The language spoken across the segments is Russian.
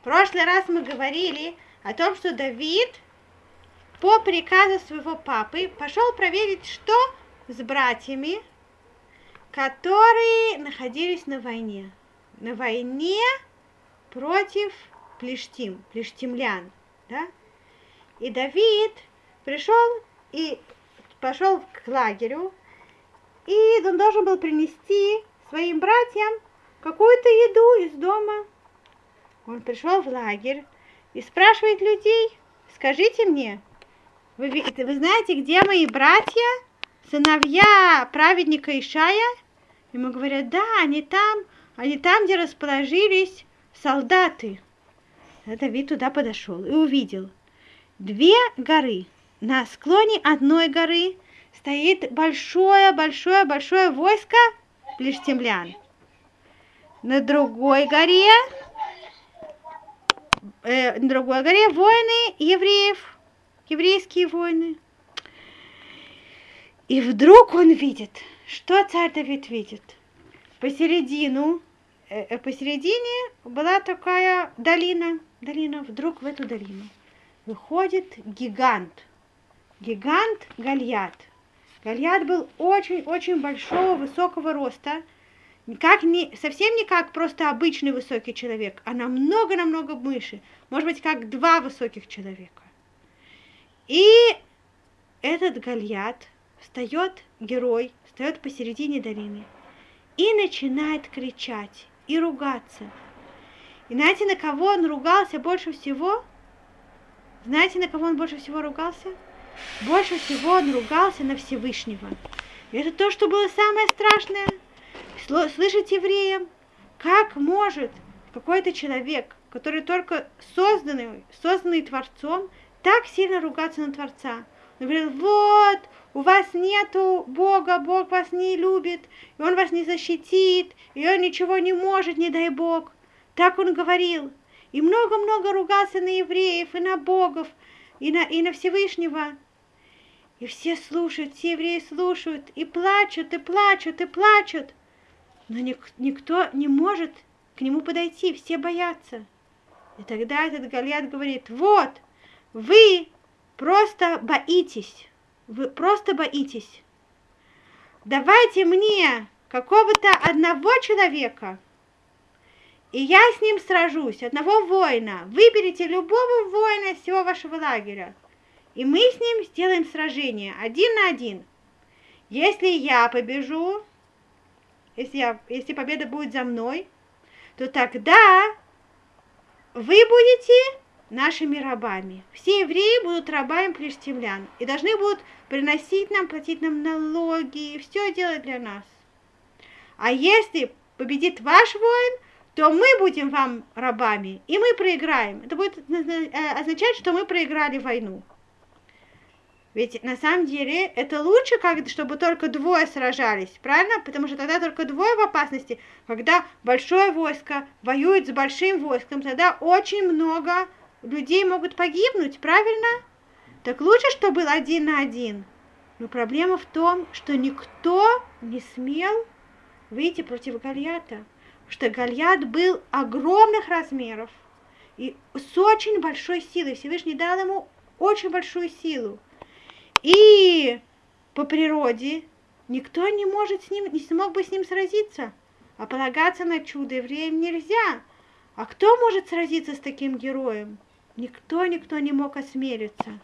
прошлый раз мы говорили о том, что Давид по приказу своего папы пошел проверить, что с братьями, которые находились на войне. На войне против плештимлян. Да? И Давид пошел к лагерю, и он должен был принести своим братьям какую-то еду из дома. Он пришел в лагерь и спрашивает людей: скажите мне, вы знаете, где мои братья, сыновья праведника Ишая? Ему говорят: да, они там, где расположились солдаты. Давид туда подошел и увидел две горы. На склоне одной горы стоит большое войско плештимлян. На другой горе воины евреев, еврейские воины. И вдруг он видит, что царь Давид видит. Посередине была такая долина. Вдруг в эту долину выходит гигант Голиат. Голиат был очень большого, высокого роста, совсем не как просто обычный высокий человек, а намного выше, может быть, как два высоких человека. И этот Голиат герой встает посередине долины и начинает кричать и ругаться. И знаете, на кого он ругался больше всего? Знаете, на кого он больше всего ругался? Больше всего он ругался на Всевышнего. И это то, что было самое страшное. Слышать евреям, как может какой-то человек, который только созданный Творцом, так сильно ругаться на Творца. Он говорил: вот, у вас нету Бога, Бог вас не любит, и Он вас не защитит, и Он ничего не может, не дай Бог. Так он говорил. И много ругался на евреев, и на богов, и на Всевышнего. И все евреи слушают, и плачут. Но никто не может к нему подойти, все боятся. И тогда этот Голиат говорит: вот, вы просто боитесь. Давайте мне какого-то одного человека, и я с ним сражусь, одного воина. Выберите любого воина из всего вашего лагеря, и мы с ним сделаем сражение 1 на 1. Если я побежу, если победа будет за мной, то тогда вы будете нашими рабами. Все евреи будут рабами плештимлян и должны будут платить нам налоги, и все делать для нас. А если победит ваш воин, то мы будем вам рабами, и мы проиграем. Это будет означать, что мы проиграли войну. Ведь на самом деле это лучше, чтобы только двое сражались, правильно? Потому что тогда только двое в опасности. Когда большое войско воюет с большим войском, тогда очень много людей могут погибнуть, правильно? Так лучше, чтобы был 1 на 1. Но проблема в том, что никто не смел выйти против Голиата. Что Голиат был огромных размеров и с очень большой силой. Всевышний дал ему очень большую силу. И по природе никто не смог бы с ним сразиться. А полагаться на чудо евреям нельзя. А кто может сразиться с таким героем? Никто не мог осмелиться.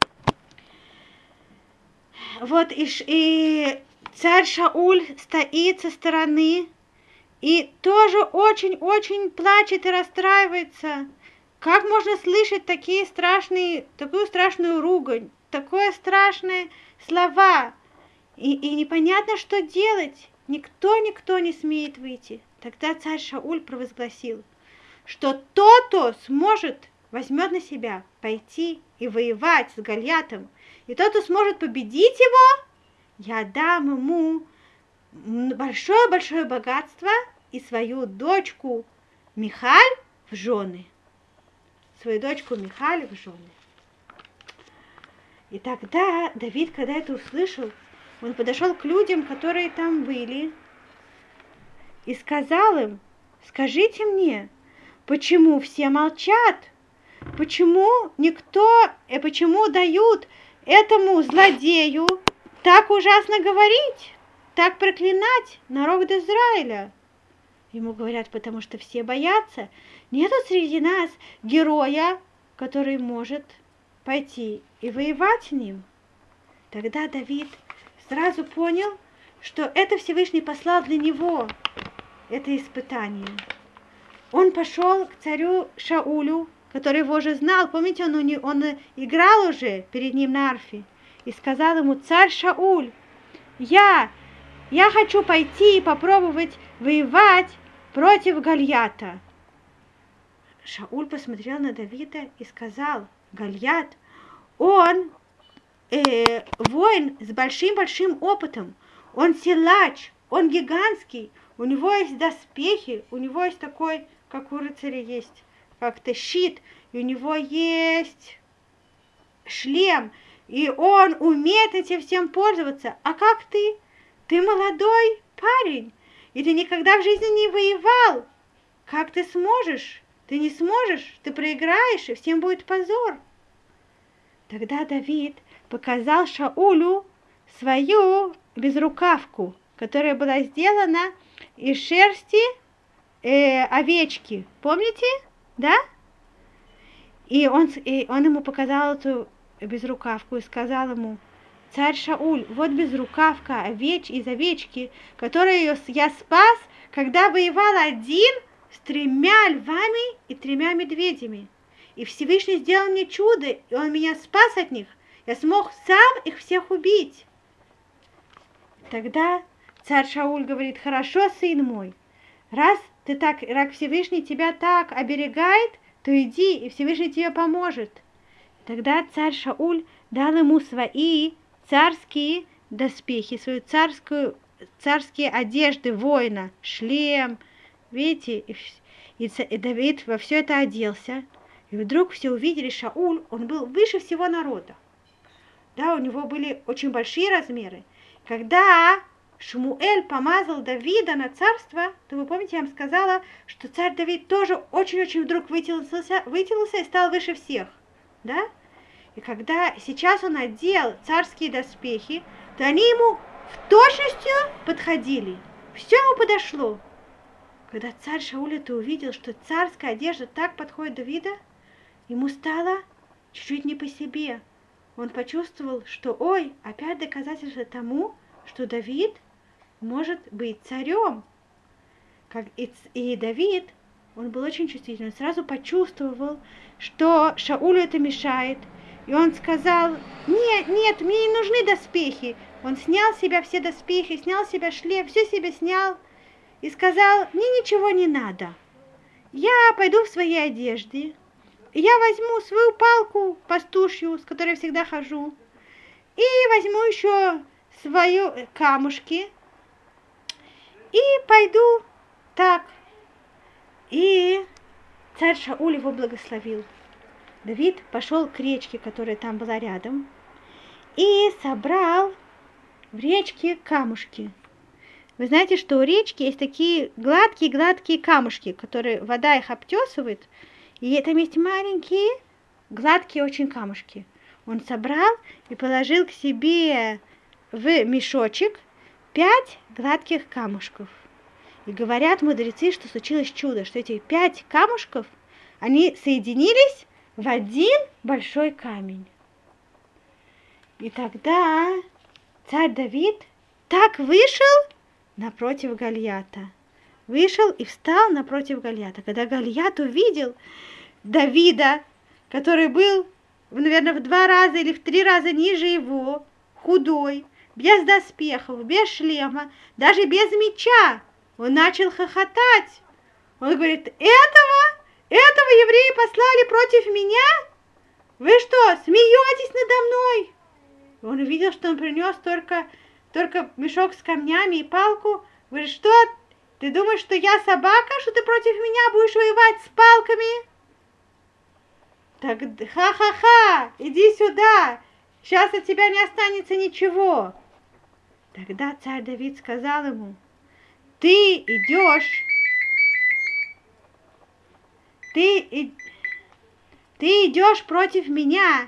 Вот и царь Шауль стоит со стороны и тоже очень плачет и расстраивается. Как можно слышать такую страшную ругань, такое страшные слова? И непонятно, что делать. Никто не смеет выйти. Тогда царь Шауль провозгласил, что тот, кто возьмет на себя пойти и воевать с Голиатом, и тот, кто сможет победить его, я дам ему большое богатство и свою дочку Михаль в жены. И тогда Давид, когда это услышал, он подошел к людям, которые там были, и сказал им: скажите мне, почему все молчат? Почему дают этому злодею так ужасно говорить, так проклинать народ Израиля? Ему говорят, потому что все боятся. Нету среди нас героя, который может пойти и воевать с ним. Тогда Давид сразу понял, что это Всевышний послал для него, это испытание. Он пошел к царю Шаулю, который его уже знал. Помните, он играл уже перед ним на арфе. И сказал ему: царь Шауль, я хочу пойти и попробовать воевать против Гольята. Шауль посмотрел на Давида и сказал: Гольят, он воин с большим-большим опытом, он силач, он гигантский, у него есть доспехи, у него есть такой, как у рыцаря есть, как-то щит, и у него есть шлем, и он умеет этим всем пользоваться. А как ты? Ты молодой парень, и ты никогда в жизни не воевал. Как ты сможешь? Ты не сможешь, ты проиграешь, и всем будет позор. Тогда Давид показал Шаулю свою безрукавку, которая была сделана из шерсти овечки. Помните? Да? И он ему показал эту безрукавку и сказал ему: царь Шауль, вот безрукавка из овечки, которую я спас, когда воевал один с 3 львами и 3 медведями. И Всевышний сделал мне чудо, и он меня спас от них. Я смог сам их всех убить. Тогда царь Шауль говорит: хорошо, сын мой, раз Всевышний тебя так оберегает, то иди, и Всевышний тебе поможет. Тогда царь Шауль дал ему свои царские доспехи, свою царские одежды воина, шлем, видите, и Давид во все это оделся. И вдруг все увидели, Шауль, он был выше всего народа. Да, у него были очень большие размеры. Когда Шмуэль помазал Давида на царство, то вы помните, я вам сказала, что царь Давид тоже очень-очень вдруг вытянулся и стал выше всех. Да? И когда сейчас он одел царские доспехи, то они ему в точностью подходили. Все ему подошло. Когда царь Шауль это увидел, что царская одежда так подходит Давида, ему стало чуть-чуть не по себе. Он почувствовал, что опять доказательство тому, что Давид может быть царем. И Давид, он был очень чувствительный, он сразу почувствовал, что Шаулю это мешает. И он сказал: нет, мне не нужны доспехи. Он снял с себя все доспехи, снял с себя шлем, все себе снял. И сказал: мне ничего не надо. Я пойду в своей одежде. Я возьму свою палку пастушью, с которой я всегда хожу. И возьму еще свои камушки. И пойду так. И царь Шауль его благословил. Давид пошел к речке, которая там была рядом, и собрал в речке камушки. Вы знаете, что у речки есть такие гладкие камушки, которые вода их обтесывает, и там есть маленькие, гладкие очень камушки. Он собрал и положил к себе в мешочек 5 гладких камушков. И говорят мудрецы, что случилось чудо, что эти 5 камушков, они соединились в один большой камень. И тогда царь Давид так вышел напротив Гольята. Вышел и встал напротив Гольята. Когда Гольят увидел Давида, который был, наверное, в 2 раза или в 3 раза ниже его, худой, без доспехов, без шлема, даже без меча, он начал хохотать. Он говорит: этого евреи послали против меня? Вы что, смеетесь надо мной? Он увидел, что он принес только мешок с камнями и палку. Говорит: что, ты думаешь, что я собака, что ты против меня будешь воевать с палками? Так, ха-ха-ха, иди сюда, сейчас от тебя не останется ничего. Тогда царь Давид сказал ему: ты идешь ты идешь против меня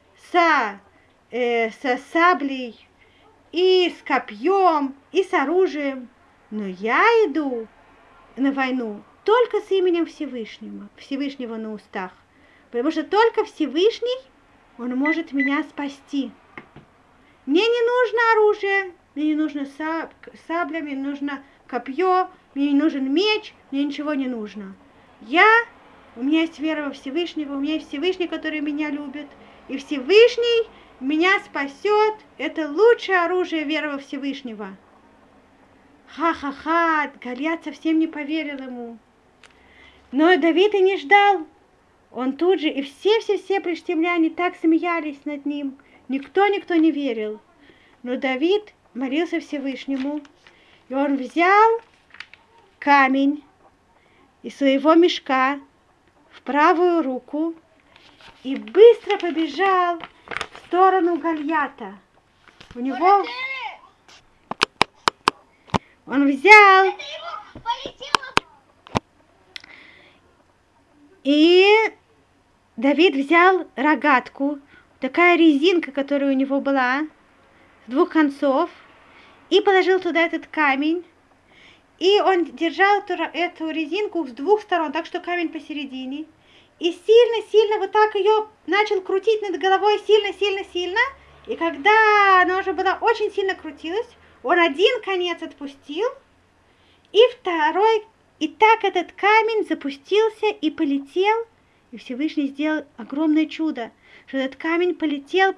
со саблей и с копьем, и с оружием, но я иду на войну только с именем Всевышнего на устах, потому что только Всевышний, он может меня спасти. Мне не нужно оружие, мне не нужно сабля, мне не нужно копье, мне не нужен меч, мне ничего не нужно. У меня есть вера во Всевышнего, у меня есть Всевышний, который меня любит, и Всевышний меня спасет. Это лучшее оружие, вера во Всевышнего. Ха-ха-ха, Голиат совсем не поверил ему. Но Давид и не ждал. Он тут же, и все филистимляне так смеялись над ним. Никто не верил. Но Давид молился Всевышнему, и он взял камень из своего мешка в правую руку и быстро побежал в сторону Голиата. Он взял и Давид взял рогатку, такая резинка, которая у него была, с двух концов, и положил туда этот камень. И он держал эту резинку с двух сторон, так что камень посередине. И сильно вот так ее начал крутить над головой, сильно. И когда она уже была очень сильно крутилась, он один конец отпустил, и второй, и так этот камень запустился и полетел. И Всевышний сделал огромное чудо, что этот камень полетел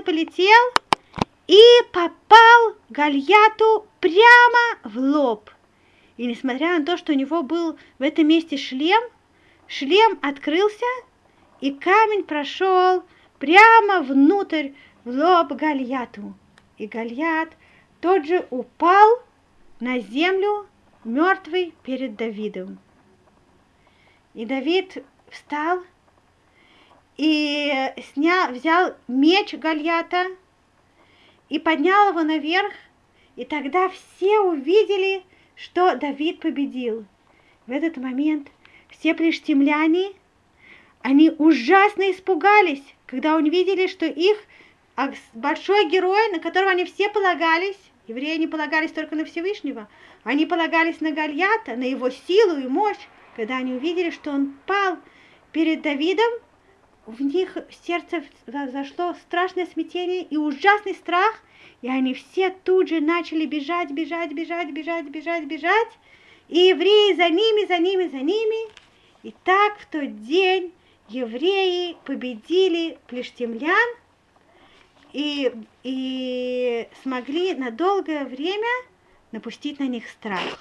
и попал Голиату прямо в лоб. И несмотря на то, что у него был в этом месте шлем открылся, и камень прошел прямо внутрь, в лоб Голиату. И Голиат тот же упал на землю, мертвый перед Давидом. И Давид встал и взял меч Голиата и поднял его наверх, и тогда все увидели, что Давид победил. В этот момент все филистимляне, они ужасно испугались, когда увидели, что их большой герой, на которого они все полагались, евреи не полагались только на Всевышнего, они полагались на Голиата, на его силу и мощь. Когда они увидели, что он пал перед Давидом, в них в сердце зашло страшное смятение и ужасный страх, и они все тут же начали бежать, и евреи за ними. И так в тот день евреи победили филистимлян и смогли на долгое время напустить на них страх.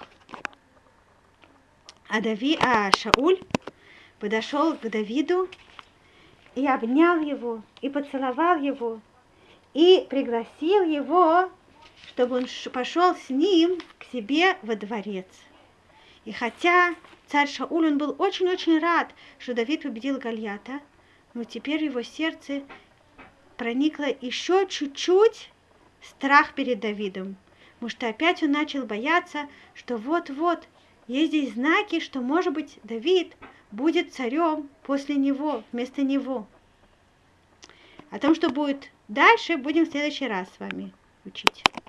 А Шауль подошел к Давиду и обнял его, и поцеловал его, и пригласил его, чтобы он пошел с ним к себе во дворец. И хотя царь Шауль, он был очень-очень рад, что Давид победил Голиата, но теперь в его сердце проникло еще чуть-чуть страх перед Давидом, потому что опять он начал бояться, что вот-вот есть здесь знаки, что, может быть, Давид будет царем после него, вместо него. О том, что будет дальше, будем в следующий раз с вами учить.